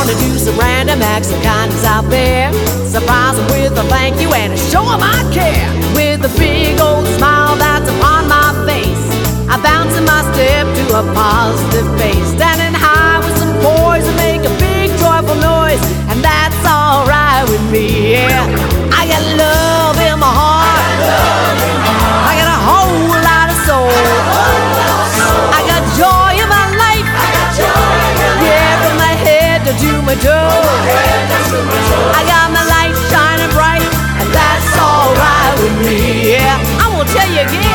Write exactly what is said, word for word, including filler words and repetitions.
gonna do some random acts of kindness out there. Surprise them with a thank you and a show them I care. With a big old smile that's upon my face, I bounce in my step to a positive pace. Standing high with some boys and make a big joyful noise, and that's alright with me, yeah. I got love in my heart, I got a whole lot of soul, I got joy in my life, yeah, from my head to my toes. I got my light shining bright, and that's alright with me, yeah. I will tell you again.